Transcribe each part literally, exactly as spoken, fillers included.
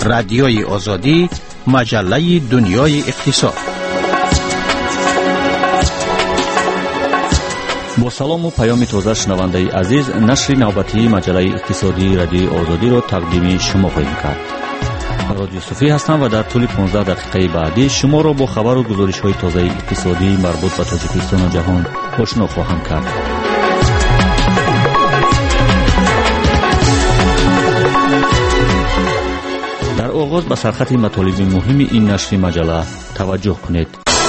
رادیوی آزادی، مجله دنیای اقتصاد. با سلام و پیام تازه شنونده عزیز، نشر نوبتی مجله اقتصادی رادیوی آزادی را تقدیم شما خواهیم کرد. رادیو صوفی هستم و در طول پانزده دقیقه بعدی شما را با خبر و گزارش های تازه اقتصادی مربوط به تاجیکستان و جهان آشنا خواهم کرد. در آغاز به سرخط مطالب مهم این نشر مجله توجه کنید.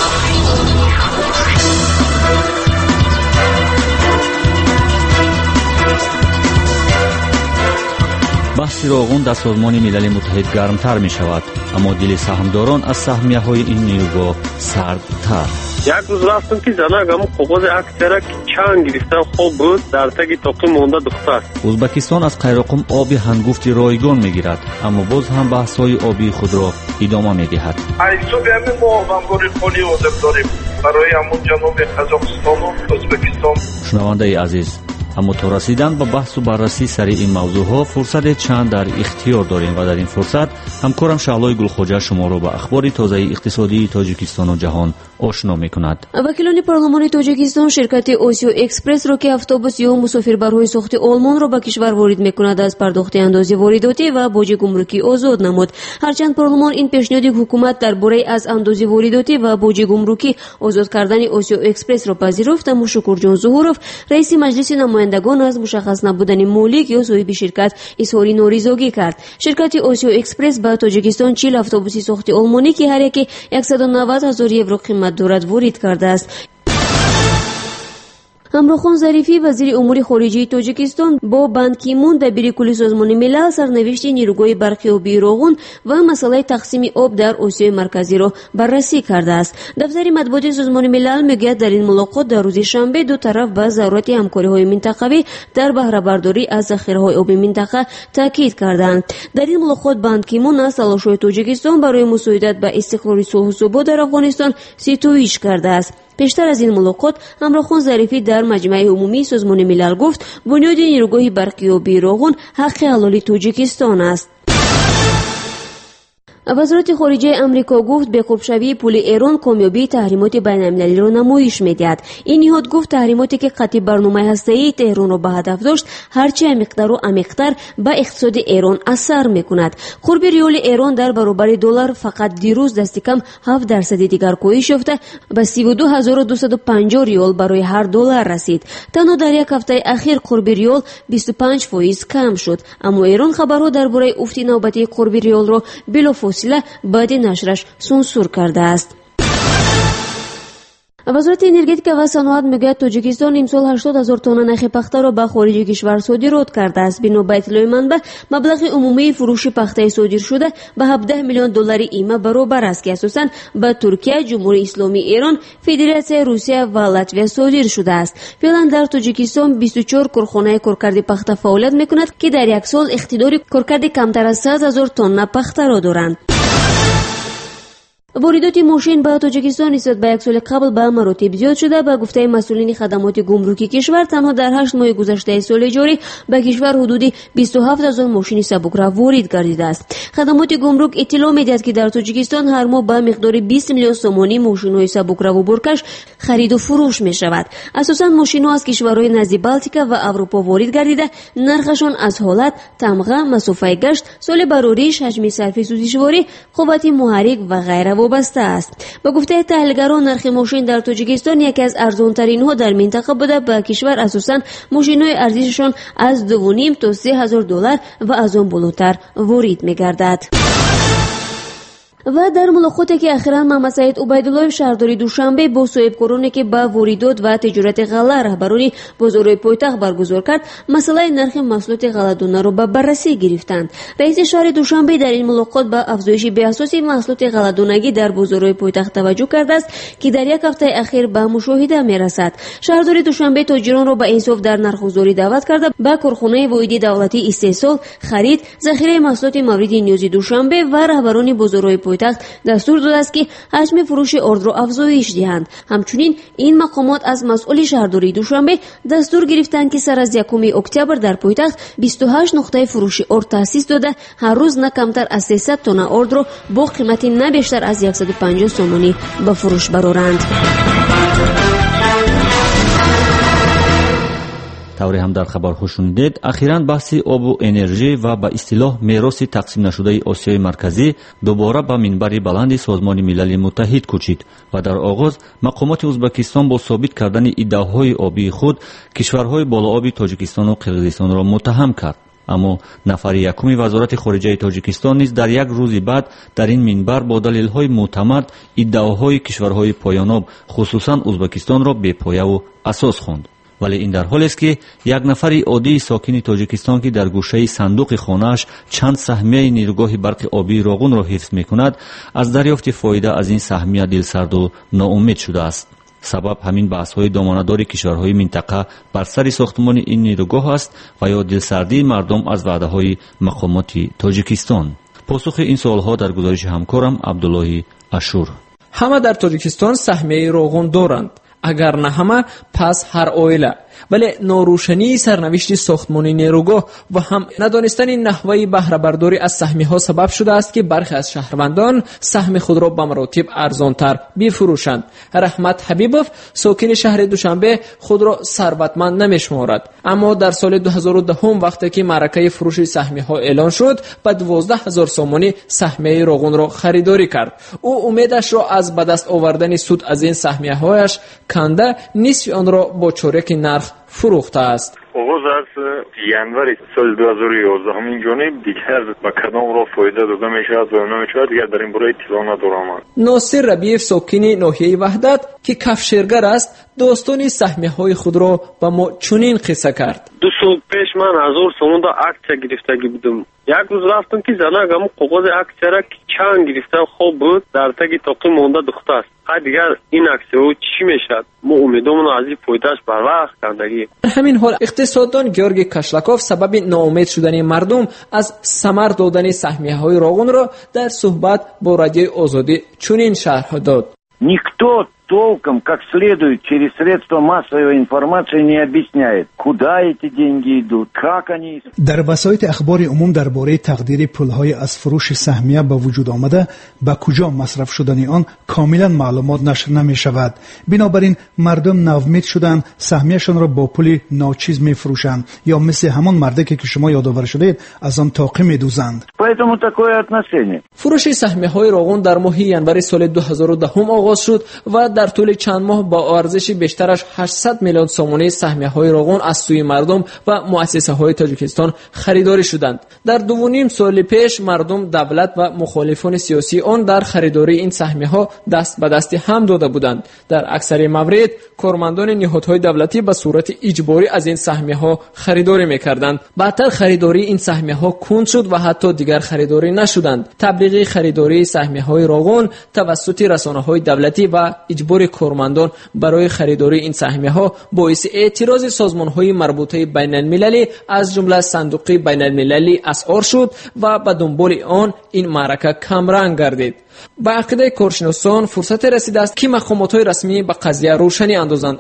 بحث روغن در سازمان ملل متحد گرمتر می شود، اما دل سهامداران از سهمیه های این نیروگاه سردتر. یک روز رفتم که زنگم کاغذ اکثر چند گرفتم خوب بود، در تک تاقی مونده دختر. ازبکستان از قیراقم آب هنگفت رایگان می گیرد، اما باز هم بحث های آبی خود را ادامه می دهد. ایسوبی همین ما آبانگاری خونی آدم داریم برای همون جنوب قزاقستان و ازبکستان. شنونده عزیز، اما تا رسیدن به بحث و بررسی سر این موضوع ها فرصت چند در اختیار داریم و در این فرصت همکارم شعلای گلخوجه شما را به اخبار تازه اقتصادی تاجیکستان و جهان آشنا می‌کند. وکیلان پارلمانی تاجیکستان شرکت اوسیو اکسپرس را که اتوبوس یا مسافربرهای ساخت آلمان را به کشور وارد می‌کند از پرداخت اندازه وارداتی و باج گمرکی آزاد نمود. هرچند پارلمان این پیشنهاد حکومت درباره از اندازه وارداتی و باج گمرکی آزاد کردن اوسیو اکسپرس را پذیرفت، اما شکرجان ظهورов رئیس مجلس نمایندگان از مشخص نبودن مالک یا صاحب شرکت اظهار نارضایتی کرد. شرکت اوسیو اکسپرس به تاجیکستان چهل اتوبوس ساخت آلمانی که هر یک صد و نود هزار یورو قیمت دارد وارد کرده است. امروخان ظریفی وزیر امور خارجه تاجیکستان با بان کی مون دبیر کل سازمان ملل سرنوشت نیروگاه برقی آبی روغن و مسئله تقسیم آب در آسیای مرکزی را بررسی کرده است. دفتر مطبوعاتی سازمان ملل میگوید در این ملاقات در روز شنبه دو طرف به ضرورت همکاری‌های منطقوی در بهره برداری از ذخیره‌های آبی منطقه تاکید کردند. در این ملاقات بان کی مون از تلاش‌های تاجیکستان برای مساعدت به استقرار صلح و ثبات در افغانستان ستایش کرده است. پیشتر از این ملاقات امروخان ظریفی در مجمع عمومی سازمان ملل گفت بنیاد نیروگاه برقی آبی روغن حق حلال تاجیکستان است. وزارت خارجه امریکا گفت بی‌قوب‌شوی پول ایران کامیابی تحریمات بین‌المللی را نمایش می‌دهد. این نهاد گفت تحریماتی که قطعی برنامه هسته‌ای تهران را به هدف داشت هرچه عمیق‌تر و عمیق‌تر به اقتصاد ایران اثر می‌کند. قرب ریال ایران در برابر دلار فقط دیروز دست کم هفت درصد دیگر کاهش یافته به سی و دو هزار و دویست و پنجاه ریال برای هر دلار رسید. تنها در یک هفته اخیر قرب ریال بیست و پنج فیصد کم شد، اما ایران خبرها درباره افت نوبتی قرب ریال را بلافاصله بعد نشرش سانسور کرده است. وزارت انرژتیک و صنعت میگوید تاجیکستان امسال هشتاد هزار تن نخ پخته را به خارج کشور صادرات کرده است. بنا به اطلاع منبع مبلغ عمومی فروش پخته صادر شده به هفده میلیون دلار ایمه برابر است که اساساً به ترکیه، جمهوری اسلامی ایران، فدراسیون روسیه و لاتویا صادر شده است. فعلا در تاجیکستان بیست و چهار کارخانه کارکرد پخته فعالیت میکند که در یک سال اقتدار کارکرد کمتر از صد هزار تن پخته را دارند. واردات ماشین به تاجیکستان نسبت به یک سال قبل به مراتب زیاد شده. به گفته مسئولین خدمات گمرکی کشور تنها در هشت ماه گذشته سال جاری به کشور حدود بیست و هفت هزار ماشین سبکرو وارد گردیده است. خدمات گمرک اطلاع می‌دهد که در تاجیکستان هر ماه به مقدار بیست میلیون سومانی ماشین‌های سبکرو و برکش خرید و فروش می‌شود. اساساً ماشین‌ها از کشورهای نزد بالتیکا و اروپا وارد گردیده. نرخشان از حالت، تمغه، مسافه گشت، سال براریش، حجم صرف سوزشواری، قوت محرک و غیره وابسته است. به گفته تحلیلگران نرخ ماشین در تاجیکستان یکی از ارزان‌ترین ها در منطقه بوده. به کشور اساساً ماشین‌های ارزششان از دو و نیم تا سه هزار دلار و از آن بالاتر وارد می‌گردد. و در ملاقاتی که اخیراً محمد سعید عبیدالله شهرداری دوشنبه با صاحبکارانی که با واردات و تجارت غله رهبران بازارهای پایتخت برگزار کرد، مسئله نرخ محصولات غله‌دانه را به بررسی گرفتند. رئیس شهر دوشنبه در این ملاقات به افزایش بی‌اساسی محصولات غله‌دانگی در بازارهای پایتخت توجه کرده است که در یک هفته اخیر به مشاهده می‌رسد. شهرداری دوشنبه تاجران را به انصاف در نرخ‌گذاری دعوت کرده به کارخانه واحدی دولتی استحصال، خرید، ذخیره محصولات مورد نیاز دوشنبه و رهبران بازارهای پایتخت دستور داده است که حجم فروش آرد را افزایش دهند. همچنین این مقامات از مسئول شهرداری دوشنبه دستور گرفتند که سر از یکم اکتبر در پایتخت بیست و هشت نقطه فروش آرد تأسیس داده هر روز نه کمتر از سیصد تن آرد را با قیمت نه بیشتر از صد و پنجاه سومانی به فروش برآورند. طوری هم در خبر خوش شنیدید، اخیراً بحث آب و انرژی و به اصطلاح میراث تقسیم نشده آسیای مرکزی دوباره به منبر بلند سازمان ملل متحد کوچید و در آغاز مقامات ازبکستان با ثابت کردن ادعاهای آبی خود کشورهای بالائاب تاجیکستان و قرقیزستان را متهم کرد. اما نفر یکم وزارت خارجه تاجیکستان نیز در یک روز بعد در این منبر با دلیل‌های معتمد ادعاهای کشورهای پایاناب خصوصاً ازبکستان را بی‌پایه و اساس خواند. ولی این در حالی است که یک نفر عادی ساکن تاجیکستان که در گوشه صندوق خانه‌اش چند سهمیه نیروگاه برق آبی راغون را حفظ می‌کند از دریافت فایده از این سهمیه دلسرد و ناامید شده است. سبب همین بحث‌های دامنه‌دار کشورهای منطقه بر سر ساختمان این نیروگاه است و یا دلسردی مردم از وعده‌های مقامات تاجیکستان. پاسخ این سوال‌ها در گزارش همکارم عبدالله اشور. همه در تاجیکستان سهمیه راغون دارند. اگر نه همه پس هر عائله، ولی ناروشنی سرنوشت ساختمان نیروگاه و هم ندانستن نحوه بهره برداری از سهمیه ها سبب شده است که برخی از شهروندان سهم خود را به مراتب ارزانتر بفروشند. رحمت حبیبوف ساکن شهر دوشنبه خود را ثروتمند نمی‌شمارد، اما در سال دو هزار و ده وقتی که معرکه فروش سهمیه ها اعلان شد با دوازده هزار سومانی سهمیه راغون را خریداری کرد. او امیدش را از به دست آوردن سود از این سهمیه هایش کنده نصف آن را با چورک نرخ فروخته است. آغاز از январи سال دو هزار و یازده همین جانب دیگر با کدام را فایده داده می شود و نمی دیگر در این برای اطلاع ندارم. ناصر ربیعов ساکن ناحیه وحدت که کفشرگر است داستان سهمیه های خود را با ما چنین قصه کرد. دو سال پیش من هزار سوم دا اکسیا گرفتگی بودم. یک روز رفتم که زنگ همون کاغذ اکسیا را که چند گرفتم خوب بود در تگی تاقی مونده دخته است. ها دیگر این اکسیا چی میشد؟ ما امیدمون از این فایدهش بر وقت کندگی. در همین حال اقتصاددان گیورگی کاشلاکوف سبب ناامید شدن مردم از ثمر دادن سهمیه های راغون را در صحبت با رادیوی آزادی چنین شرح داد. Никто толком, как следует, через средства массовой информации не объясняет, куда эти деньги идут, как они... در وسایط اخبار عموم درباره تقدیر پولهای از فروش سهمیه به وجود آمده به کجا مصرف شدن آن کاملا معلومات نشر نمی شود. بنابراین مردم ناامید شدند، سهمیهشان را با پول ناچیز می فروشند یا مثل همان مردکی که شما یادآور شدید از آن طاقه می دوزند. Поэтому такое отношение. فروش سهمیه های راغون در ماه январи سال دو هزار و ده آغاز شد و در طول چند ماه با ارزش بیشترش هشتصد میلیون سومانی سهمیه های راغون از سوی مردم و مؤسسه های تاجیکستان خریداری شدند. در دو و نیم سال پیش مردم، دولت و مخالفان سیاسی آن در خریداری این سهمیه ها دست به دست هم داده بودند. در اکثر موارد کارمندان نهادهای دولتی به صورت اجباری از این سهمیه ها خریداری میکردند. بعدتر خریداری این سهمیه ها کند شد و حتی دیگر خریداری نشدند. تبلیغ خریداری سهمیه های راغون توسط رسانه های دولتی و اجبار کارمندان برای خریداری این سهمیه ها باعث اعتراض سازمان های مربوطه بین المللی از جمله صندوق بین المللی اسعار شد و به دنبال آن این معرکه کمرنگ گردید. با عقیده کارشناسان فرصت رسیده است که مقامات های رسمی به قضیه روشنی اندازند.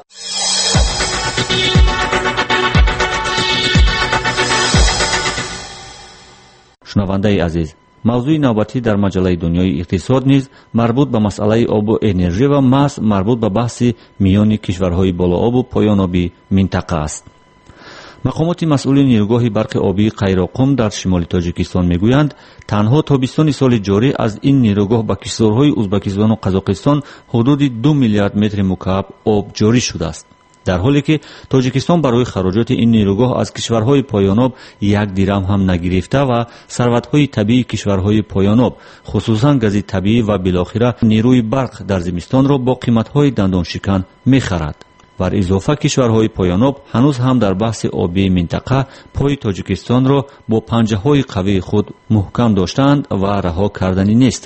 شنونده عزیز، موضوع نوبتی در مجله دنیای اقتصاد نیز مربوط به مسئله آب و انرژی و محض مربوط به بحث میان کشورهای بالائاب و پایانابی منطقه است. مقامات مسئول نیروگاه برق آبی قیراقم در شمال تاجیکستان میگویند تنها تابستان سال جاری از این نیروگاه به کشورهای ازبکستان و قزاقستان حدود دو میلیارد متر مکعب آب جاری شده است، در حالی که تاجیکستان برای خراجات این نیروگاه از کشورهای پایاناب یک درم هم نگرفته و ثروت‌های طبیعی کشورهای پایاناب خصوصا گاز طبیعی و بالاخره نیروی برق در زمستان را با قیمت‌های دندان شکن می‌خرد. بر اضافه کشورهای پایاناب هنوز هم در بحث آبی منطقه پای تاجیکستان را با پنجه‌های قوی خود محکم داشتند و رها کردنی نیستند.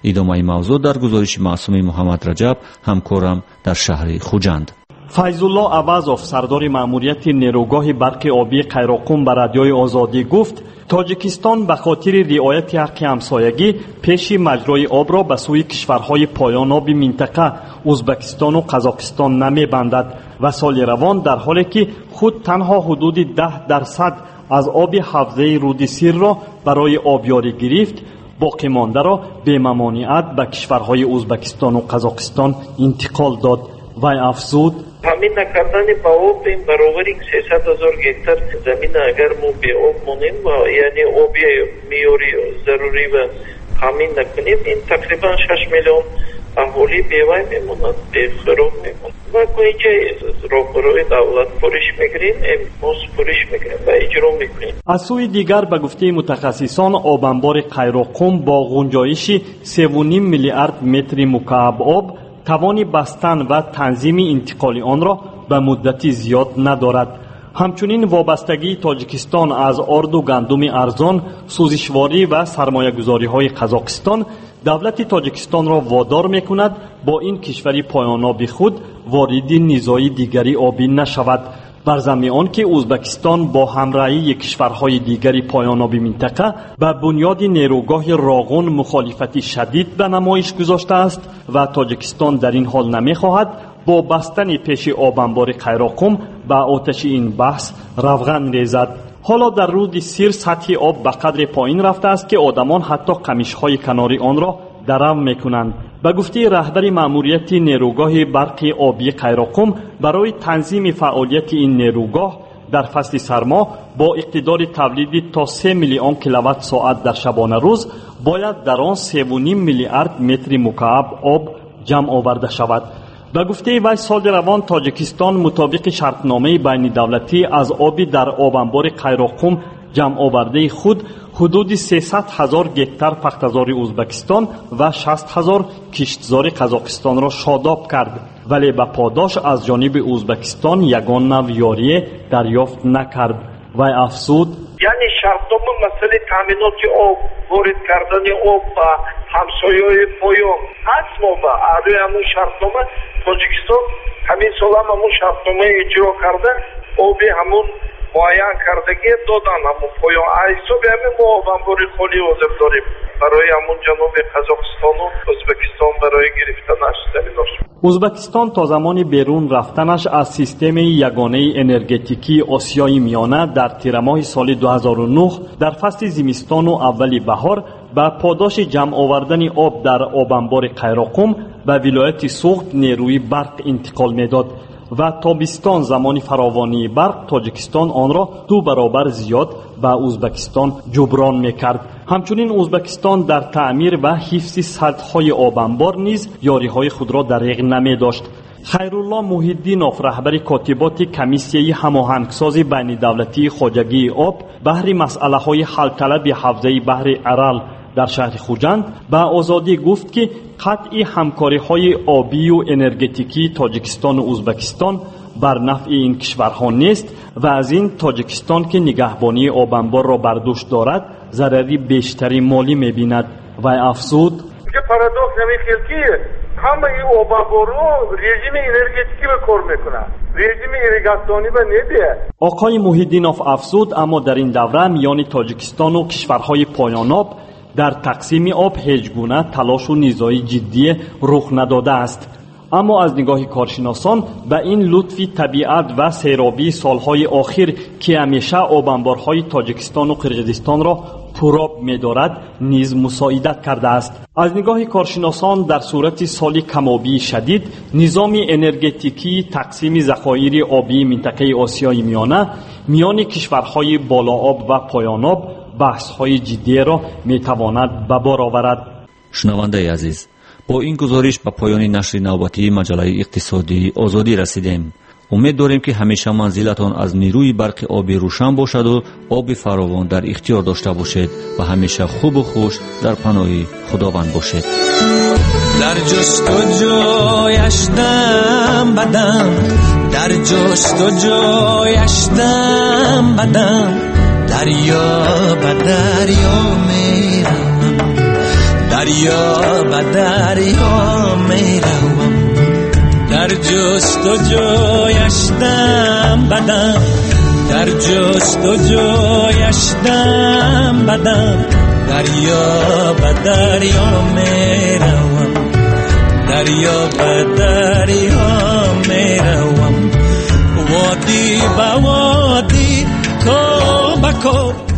ادامه موضوع در گزارش معصوم محمد رجب، همکارم در شهر خوجند. فیض‌الله عوضов سردار مأموریت نیروگاه برق آبی قیراقم به رادیوی آزادی گفت تاجیکستان به خاطر رعایت حق همسایگی پیش مجرای آب را به سوی کشورهای پایان آبی منطقه ازبکستان و قزاقستان نمی‌بندد و سال روان در حالی که خود تنها حدود ده درصد از آب حوضه رود سیر را برای آبیاری گرفت، باقی مانده را به ممانعت به کشورهای ازبکستان و قزاقستان انتقال داد. وی افزود همین نکردن با آب این برابری سیصد هزار گکتر زمین اگر ما به آب مونیم و یعنی آبی میاری ضروری و همین نکنیم، این تقریبا شش میلیون اهالی بیوای میمونند، به خراب میمونند و کنیچه راهبروی دولت پورش میگیریم، امروز پورش میگیریم و اجرا میکنیم. از سوی دیگر به گفته متخصصان آب انبار قیراقم با گنجایش سه و نیم میلیارد متر مکعب آب توانی بستن و تنظیم انتقال آن را به مدتی زیاد ندارد. همچنین وابستگی تاجیکستان از آرد و گندم ارزان، سوزشواری و سرمایه‌گذاری های قزاقستان دولت تاجیکستان را وادار می‌کند با این کشوری پایان آبی خود وارد نیزهای دیگری آبی نشود، بر ضمن آنکه ازبکستان با همراهی کشورهای دیگری پایان آبی منطقه به بنیاد نیروگاه راغون مخالفتی شدید به نمایش گذاشته است و تاجیکستان در این حال نمی‌خواهد با بستن پیش آب انبار قیراقم به آتش این بحث روغن ریزد. حالا در رود سیر سطح آب به قدر پایین رفته است که آدمان حتی قمیش‌های کناری آن را درم می‌کنند. به گفته رهبر مأموریت نیروگاه برق آبی قیراقم، برای تنظیم فعالیت این نیروگاه در فصل سرما با اقتدار تولید تا سه میلیون کیلووات ساعت در شبانه روز باید در آن سه و نیم میلیارد متر مکعب آب جمع آورده شود. به گفته وی سال روان تاجیکستان مطابق شرطنامه بین دولتی از آبی در آب انبار قیراقم جمع آورده خود حدود سیصد هزار گکتر پختزار ازبکستان و شصت هزار کشتزار قزاقستان را شاداب کرد، ولی به پاداش از جانب ازبکستان یگان نوع یاری دریافت نکرد. و افزود یعنی شرطنامه مسئله تامینات آب، وارد کردن آب و همسایه‌های پایان هست. ما با اعلای همون شرطنامه تاجیکستان همین سال هم همون شرطنامه اجرا کرده، آبی همون معین کردگی دادن همون پایان حساب همین ما آب انباری خالی حاضر داریم برای همون جنوب قزاقستان و ازبکستان برای گرفتنش زمیناش. ازبکستان تا زمان بیرون رفتنش از سیستم یگانه انرژتیکی آسیای میانه در تیر ماه سال دو هزار و نه در فصل زمستان و اولی بهار با پاداش جمع آوردن آب در آب انبار قیراقم به ولایت سوخت نیروی برق انتقال میداد و تابستان زمان فراوانی برق تاجیکستان آن را دو برابر زیاد به ازبکستان جبران میکرد. همچنین ازبکستان در تعمیر و حفظ سدهای آب انبار نیز یاریهای خود را دریغ نمی داشت. خیرالله محی‌الدینوف رهبر کاتبات کمیسیه هماهنگساز بین دولتی خواجگی آب بهر مسئله های حل طلب حوزه بحر ارال در شهر خوجند به آزادی گفت که قطع همکاری های آبی و انرژتیکی تاجیکستان و ازبکستان بر نفع این کشورها نیست و از این تاجیکستان که نگهبانی آب انبار را بر دوش دارد ضرری بیشتری مالی می‌بیند. و افزود که پارادوکس نمی‌خیل که همه این آب انبارها رژیم انرژتیکی به کار میکنند، رژیم ایریگاسیونی به نمیده. آقای محی‌الدینوف افزود اما در این دوره میان تاجیکستان و کشورهای پایان آب در تقسیم آب هیچ گونه تلاش و نیزهای جدی رخ نداده است. اما از نگاه کارشناسان به این لطف طبیعت و سیرابی سالهای آخر که همیشه آب انبارهای تاجیکستان و قرقیزستان را پرآب می‌دارد نیز مساعدت کرده است. از نگاه کارشناسان در صورت سال کم‌آبی شدید نظام انرژتیکی تقسیم ذخایر آبی منطقه آسیای میانه میان کشورهای بالا آب و پایان آب بحث‌های جدی را می‌تواند به بار آورد. شنونده عزیز، با این گزارش به پایان نشر نوبتی مجله اقتصادی آزادی رسیدیم. امید داریم که همیشه منزلتان از نیروی برق آبی روشن باشد و آب فراوان در اختیار داشته باشید و همیشه خوب و خوش در پناه خداوند باشید. در جستجویش دم بدم، در جستجویش دم بدم، دریا به دریا میرم، در دریا به دریا می روم در جستجویشتم بدم در جستجویشتم بدم دریا به دریا می روم دریا به دریا می روم وادی به وادی کو به کو